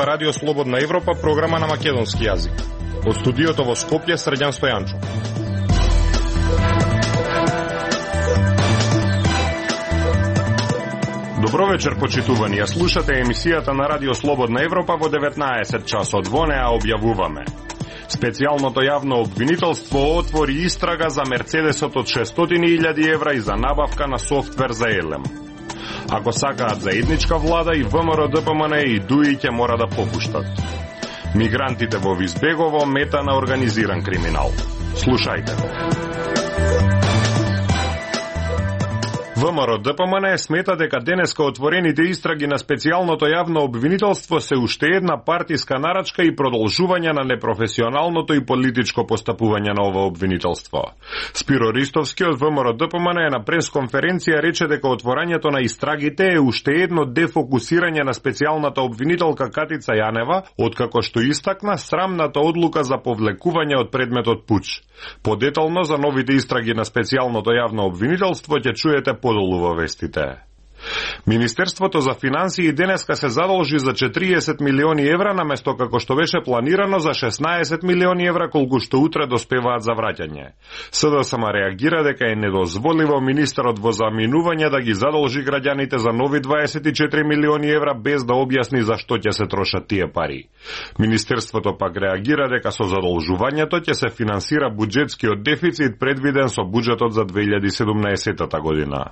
зборува Радио Слободна Европа, програма на македонски јазик. Од студиото во Скопје, Срđan Стојанчо. Добро вечер, почитувани. Ја слушате емисијата на Радио Слободна Европа во 19 часот. Во неа објавуваме: специјалното јавно обвинителство отвори истрага за Мерцедесот од 600.000 евра и за набавка на софтвер за Елем. Ако сакаат заедничка влада, и ВМРО, ДПМН и ДУИ ќе мора да попуштат. Мигрантите во Визбегово мета на организиран криминал. Слушајте. ВМРО ДПМН смета дека денеска отворените истраги на специјалното јавно обвинителство се уште една партиска нарачка и продолжување на непрофесионалното и политичко постапување на ова обвинителство. Спиро Ристовски од ВМРО ДПМН на пресконференција рече дека отворањето на истрагите е уште едно дефокусирање на специјалната обвинителка Катица Јанева, откако што истакна срамната одлука за повлекување од предметот пуч. Подетално за новите истраги на специјалното јавно обвинителство ќе чуете подолу во вестите. Министерството за финансии денеска се задолжи за 40 милиони евра наместо како што беше планирано за 16 милиони евра колку што утре доспеваат за враќање. СДСМ реагира дека е недозволиво министерот во заминување да ги задолжи граѓаните за нови 24 милиони евра без да објасни за што ќе се трошат тие пари. Министерството пак реагира дека со задолжувањето ќе се финансира буџетскиот дефицит предвиден со буџетот за 2017 година.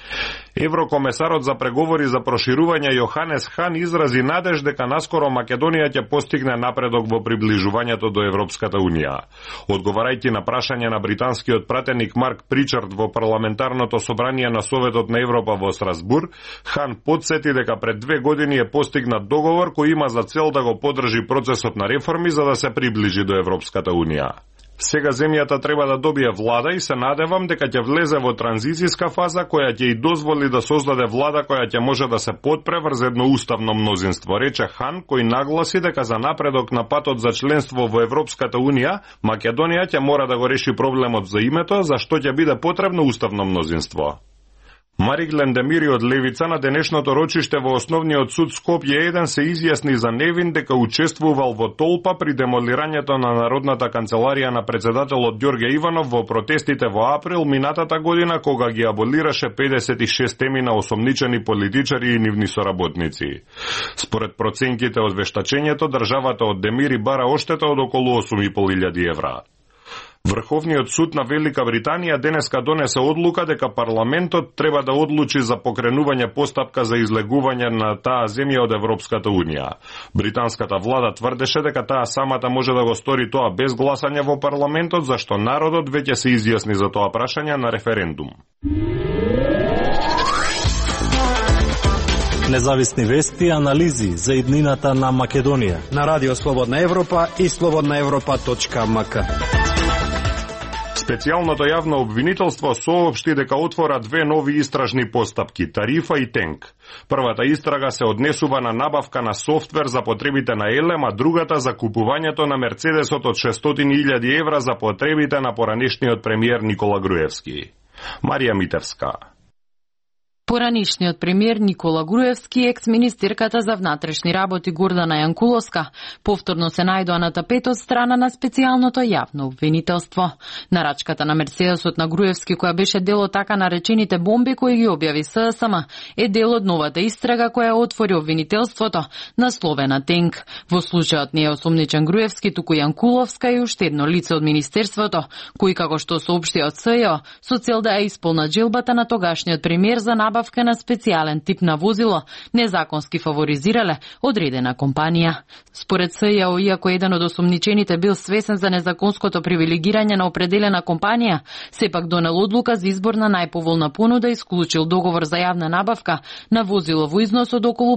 Еврокомесарот за преговори за проширување Јоханес Хан изрази надеж дека наскоро Македонија ќе постигне напредок во приближувањето до Европската Унија. Одговарајќи на прашање на британскиот пратеник Марк Причард во парламентарното собрание на Советот на Европа во Страсбур, Хан потсети дека пред 2 години е постигнат договор кој има за цел да го поддржи процесот на реформи за да се приближи до Европската Унија. Сега земјата треба да добие влада и се надевам дека ќе влезе во транзицијска фаза која ќе и дозволи да создаде влада која ќе може да се подпре врз едно уставно мнозинство, рече Хан, кој нагласи дека за напредок на патот за членство во Европската Унија, Македонија ќе мора да го реши проблемот за името, за што ќе биде потребно уставно мнозинство. Марик Лендемири од Левица на денешното рочиште во Основниот суд Скопје 1 се изјасни за невин дека учествувал во толпа при демолирањето на Народната канцеларија на председателот Ѓорѓе Иванов во протестите во април минатата година кога ги аболираше 56 теми на осомничени политичари и нивни соработници. Според проценките од вештачењето, државата од Демири бара оштета од околу 8.500 евра. Врховниот суд на Велика Британија денеска донесе одлука дека парламентот треба да одлучи за покренување постапка за излегување на таа земја од Европската Унија. Британската влада тврдеше дека таа самата може да го стори тоа без гласање во парламентот, зашто народот веќе се изјасни за тоа прашање на референдум. Независни вести и анализи за иднината на Македонија на Радио Слободна Европа и slobodnaevropa.mk. Специјалното јавно обвинителство соопшти дека отвора 2 нови истражни постапки – Тарифа и Тенк. Првата истрага се однесува на набавка на софтвер за потребите на Елем, а другата за купувањето на Мерцедесот од 600.000 евра за потребите на поранешниот премиер Никола Груевски. Марија Митевска. Поранишниот премиер Никола Груевски и екс-министерката за внатрешни работи Гордана Јанкуловска повторно се најдоа на тапет од страна на специјалното јавно обвинителство. Нарачката на Мерцедесот на Груевски, која беше дел од така наречените бомби кои ги објави СДСМ, е дел од новата истрага која отвори обвинителството насловена Тенк. Во случајот не е осомничен Груевски, туку Јанкуловска и уште едно лице од министерството, кои како што соопшти од СЈО, со цел да ја исполнат желбата на тогашниот премиер за набавка на специјален тип на возило, незаконски фаворизирале одредена компанија. Според СЈО, иако еден од осомничените бил свесен за незаконското привилегирање на определена компанија, сепак донел одлука за избор на најповолна понуда и склучил договор за јавна набавка на возило во износ од околу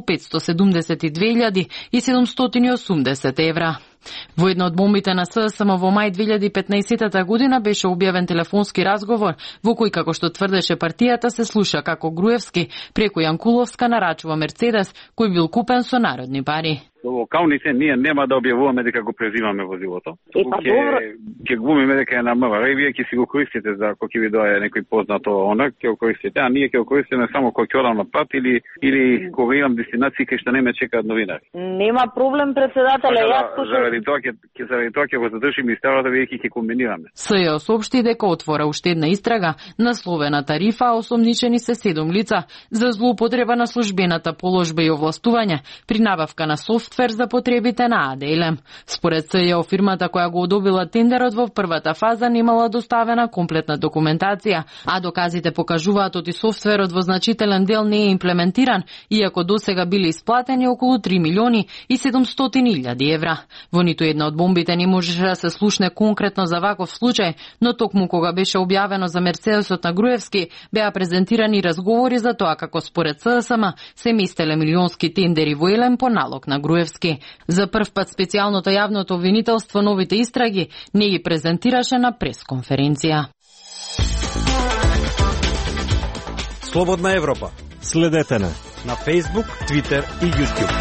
572.780 евра. Во една од бомбите на СДСМ во мај 2015 година беше објавен телефонски разговор во кој, како што тврдеше партијата, се слуша како Груевски преку Јанкуловска нарачува Мерцедес кој бил купен со народни пари. локалните ние нема да објавуваме дека го презимаме возилото. Добро. Ќе глумиме дека е на МВР и вие ќе си го користите за кога ќе ви дое некој познато она, ќе го користите, а ние ќе го користиме само кога ќе одам на пат или кога имам дестинации кај што не ме чекаат новинари. Нема проблем, председателе. Заради тоа ќе го задржиме истората, веќе ќе комбинираме. СЈО соопшти дека отвора уште една истрага на словена тарифа, осомничени се 7 лица за злоупотреба на службената положба и овластување при набавка на софтвер за потребите на АДЛМ. Според СЈО, фирмата која го одобила тендерот во првата фаза немала доставена комплетна документација, а доказите покажуваат оти софтверот во значителен дел не е имплементиран, иако досега биле исплатени околу 3 милиони и 700 илјади евра. Во ниту една од бомбите не можеше да се слушне конкретно за ваков случај, но токму кога беше објавено за Мерцедесот на Груевски, беа презентирани разговори за тоа како според ССМ се местеле милионски тендери во ЕЛЕМ по налог на Груевски. За прв пат специјалното јавното обвинителство новите истраги не ги презентираше на пресконференција. Слободна Европа. Следете на Facebook, Twitter и YouTube.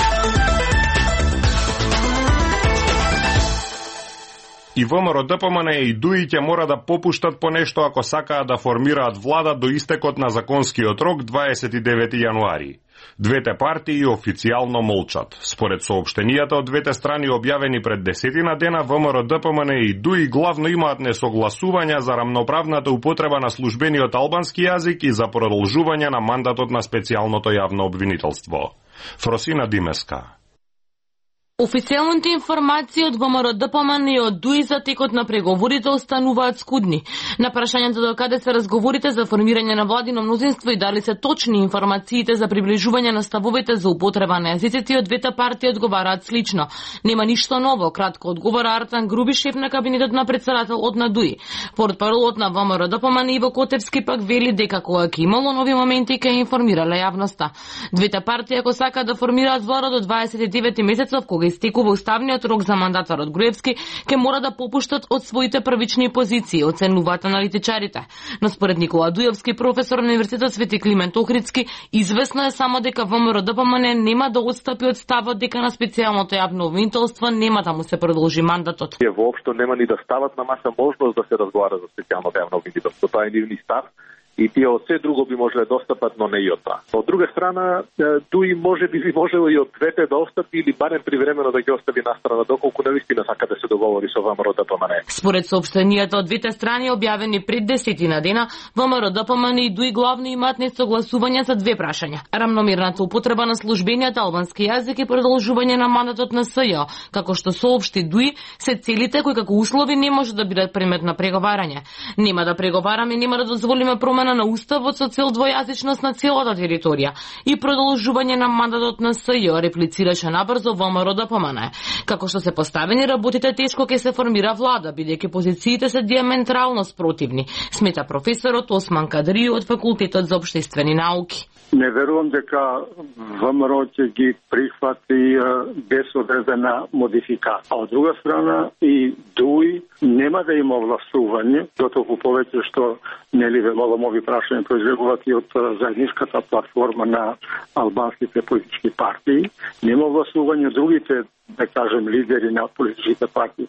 И ВМРО ДПМН и ДУИ ќе мора да попуштат по нешто ако сакаат да формираат влада до истекот на законскиот рок 29 јануари. Двете партии официјално молчат. Според соопштенијата од двете страни објавени пред 10 дена, ВМРО ДПМН и ДУИ главно имаат несогласувања за рамноправната употреба на службениот албански јазик и за продолжување на мандатот на специјалното јавно обвинителство. Фросина Димеска. Официјалните информации од ВМРО ДПМН и од ДУИ за текот на преговорите остануваат скудни. На прашањето до каде се разговорите за формирање на владино мнозинство и дали се точни информациите за приближување на ставовите за употреба на јазиците, од двете партии одговараат слично. Нема ништо ново, кратко одговара Артан Груби, шеф на кабинетот на председателот на ДУИ. Портпаролот на ВМРО ДПМН Иво Котевски пак вели дека кога ќе имало нови моменти ќе информирале јавноста. Двете партии ако сакаат да формираат влада до 29 месецов, кога истекува уставниот рок за мандатарот Груевски, ќе мора да попуштат од своите првични позиции, оценуваат аналитичарите. Но според Никола Дујовски, професор на Универзитетот Свети Климент Охридски, известно е само дека ВМРО ДПМН нема да отстапи од ставот дека на специјалното јавно обвинителство нема да му се продолжи мандатот. Тие воопшто нема ни да стават на маса можност да се разговара за специјалното јавно обвинителство. Тоа е нивни став. И тие од се друго би можеле да остапат, но не и од тоа. Од друга страна, ДУИ може би можело и од двете да остапи или барем привремено да ги остави настрана, доколку навистина сака да се договори со ВМРО ДПМН. Според соопштенијата од двете страни објавени пред 10 дена, ВМРО ДПМН и ДУИ главно имаат несогласувања за две прашања: рамномерната употреба на службениот албански јазик и продолжување на мандатот на СЈО, како што соопшти ДУИ, се целите кои како услови не може да бидат предмет на преговарање. Нема да преговараме, нема да дозволиме промена на уставот со цел двојазичност на целата територија и продолжување на мандатот на СЈО, реплицираше набрзо ВМРО ДПМН. Како што се поставени работите, тешко ќе се формира влада, бидејќи позициите се диаметрално спротивни, смета професорот Осман Кадри од факултетот за општествени науки. Не верувам дека ВМРО ќе ги прихвати без одредена модификација. А од друга страна и ДУИ нема да има властување, дотолку повеќе што нели веловам ови прашања произлегуваат и од заедничката платформа на албанските политички партии. Нема властување другите, да кажем, лидери на политичките партии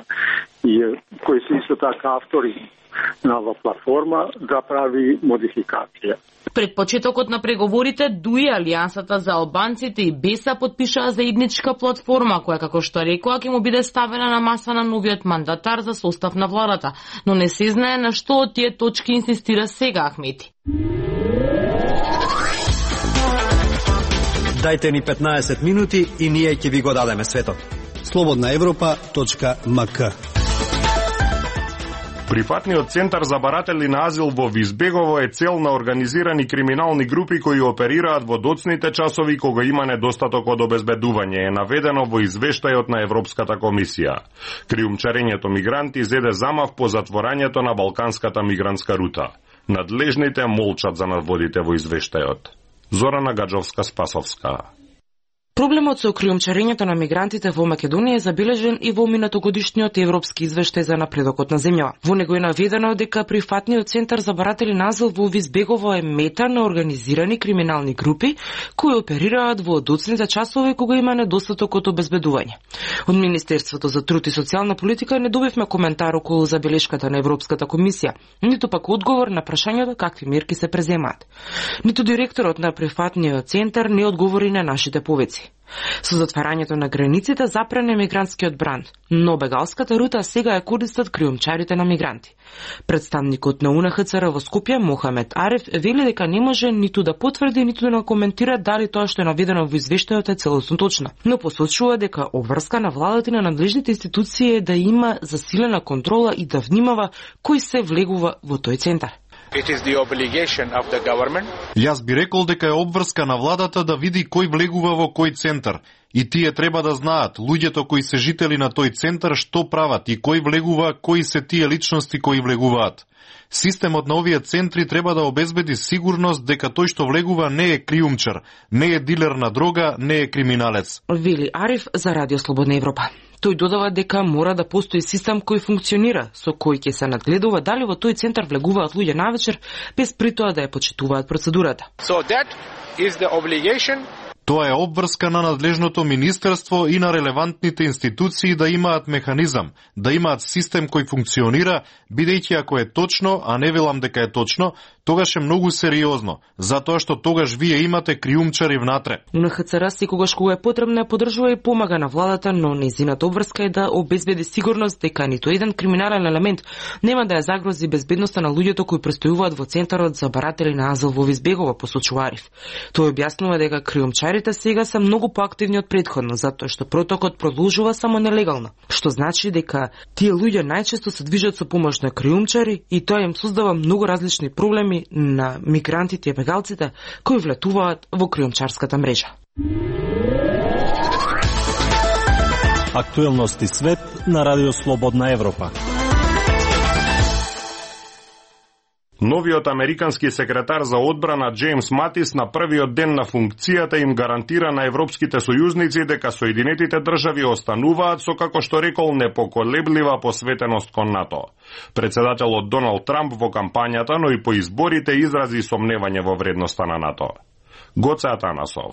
кои се исто така автори на ова платформа да прави модификација. Пред почетокот на преговорите, ДУИ, Алијансата за албанците и БЕСА потпишаа заедничка платформа која, како што рекоа, ќе му биде ставена на маса на новиот мандатар за состав на владата, но не се знае на што од тие точки инсистира сега Ахмети. Дајте ни 15 минути и ние ќе ви го дадеме светот. slobodnaevropa.mk. Прифатниот центар за баратели на азил во Визбегово е цел на организирани криминални групи кои оперираат во доцните часови кога има недостаток од обезбедување, е наведено во извештајот на Европската комисија. Криумчарењето мигранти зеде замав по затворањето на балканската мигрантска рута. Надлежните молчат за наводите во извештајот. Зорана Гаджовска-Спасовска. Проблемот со криумчарењето на мигрантите во Македонија е забележен и во минатогодишниот европски извештај за напредокот на земјава. Во него е наведено дека прифатниот центар за баратели на азил во Визбегово е мета на организирани криминални групи кои оперираат во доцните часови кога има недостаток од обезбедување. Од Министерството за труд и социјална политика не добивме коментар околу забелешката на Европската комисија, ниту пак одговор на прашањето какви мерки се преземаат. Ниту директорот на прифатниот центар не одговори на нашите повици. Со затварањето на границите запране мигрантскиот бранд, но бегалската рута сега ја користат криумчарите на мигранти. Представникот на УНХЦР во Скопје, Мохамед Ареф, вели дека не може ниту да потврди, ниту да коментира дали тоа што е наведено во извештајот е целосно точно, но посочува дека обврска на владата и на надлежните институции е да има засилена контрола и да внимава кој се влегува во тој центар. It is the obligation of the government. Јас би рекол дека е обврска на владата да види кој влегува во кој центар. И тие треба да знаат, луѓето кои се жители на тој центар, што прават и кој влегува, кои се тие личности кои влегуваат. Системот на овие центри треба да обезбеди сигурност дека тој што влегува не е криумчар, не е дилер на дрога, не е криминалец. Вели Ариф за Радио Слободна Европа. Тој додава дека мора да постои систем кој функционира, со кој ќе се надгледува дали во тој центар влегуваат луѓе навечер, без притоа да ја почитуваат процедурата. So that is the obligation. Тоа е обврска на надлежното министерство и на релевантните институции да имаат механизам, да имаат систем кој функционира, бидејќи ако е точно, а не велам дека е точно, тогаш е многу сериозно, затоа што тогаш вие имате криумчари внатре. УНХЦР секогаш кога е потребно поддржува и помага на владата, но нејзината обврска е да обезбеди сигурност дека ниту еден криминален елемент нема да ја загрози безбедноста на луѓето кои престојуваат во центарот за баратели на азил во Визбегово, посочува Ариф. Тој објаснува дека криумчарите сега се многу поактивни од претходно, затоа што протокот продолжува само нелегално, што значи дека тие луѓе најчесто се движат со помош на криумчари и тоа им создава многу различни проблеми на мигрантите и бегалците кои влетуваат во криумчарската мрежа. Актуелности свет на Радио Слободна Европа. Новиот американски секретар за одбрана Джеймс Матис на првиот ден на функцијата им гарантира на европските сојузници дека Соединетите држави остануваат со, како што рекол, непоколеблива посветеност кон НАТО. Председателот Доналд Трамп во кампањата, но и по изборите изрази сомневање во вредноста на НАТО. Гоце Атанасов.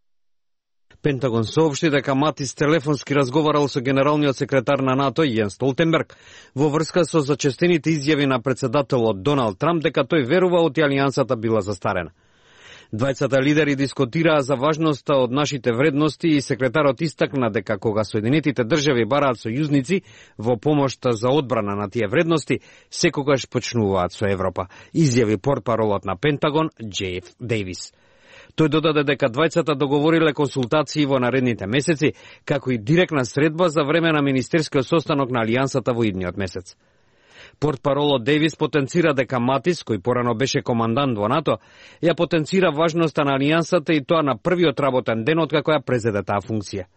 Пентагон соопшти дека Матис телефонски разговарал со генералниот секретар на НАТО Јенс Столтенберг во врска со зачестените изјави на председателот Доналд Трамп дека тој верува од алијансата била застарена. Двајцата лидери дискутираа за важноста од нашите вредности и секретарот истакна дека кога Соединетите држави бараат сојузници во помошта за одбрана на тие вредности, секогаш почнуваат со Европа, изјави портпаролот на Пентагон Джеф Дејвис. Тој додаде дека двајцата договориле консултации во наредните месеци, како и директна средба за време на министерскиот состанок на алијансата во идниот месец. Портпаролот Дејвис потенцира дека Матис, кој порано беше командант во НАТО, ја потенцира важноста на алијансата и тоа на првиот работен ден откако ја презеде таа функција.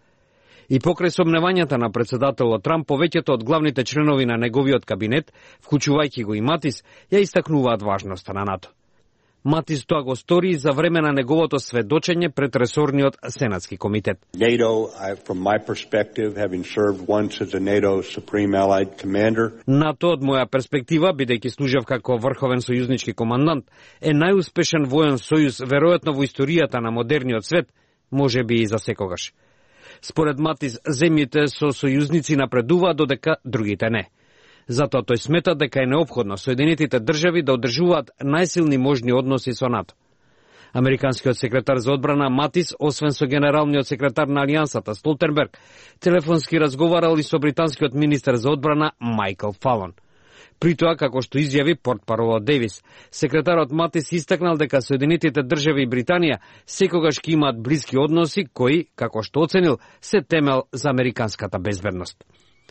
И покрај сомневањата на председателот Трамп, повеќето од главните членови на неговиот кабинет, вклучувајќи го и Матис, ја истакнуваат важноста на НАТО. Матис тоа го стори за време на неговото сведочење пред ресорниот Сенатски комитет. NATO, from my perspective, having served once as a NATO Supreme Allied Commander. НАТО, од моја перспектива, бидејќи служев како врховен сојузнички командант, е најуспешен воен сојуз веројатно во историјата на модерниот свет, може би и за секогаш. Според Матис, земјите со сојузници напредуваат додека другите не. Затоа тој смета дека е неопходно Соединетите држави да одржуваат најсилни можни односи со НАТО. Американскиот секретар за одбрана Матис, освен со генералниот секретар на алијансата Столтенберг, телефонски разговарал и со британскиот министер за одбрана Майкл Фалон. При тоа, како што изјави портпаролот Дејвис, секретарот Матис истакнал дека Соединетите држави и Британија секогаш ќе имаат блиски односи кои, како што оценил, се темел за американската безбедност.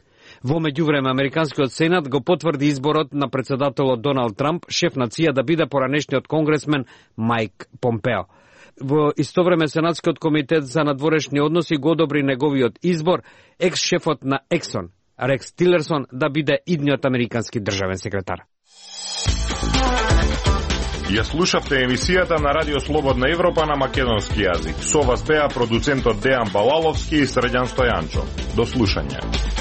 Во меѓувреме, Американскиот Сенат го потврди изборот на председателот Доналд Трамп, шеф на ЦИА, да биде поранешниот конгресмен Майк Помпео. Во исто време, Сенатскиот комитет за надворешни односи го одобри неговиот избор, екс-шефот на Ексон, Рекс Тилерсон, да биде идниот американски државен секретар. Ја слушавте емисијата на Радио Слободна Европа на македонски јазик. Со вас беа продуцентот Дејан Балаловски и Срđan Стојанчо. До слушање.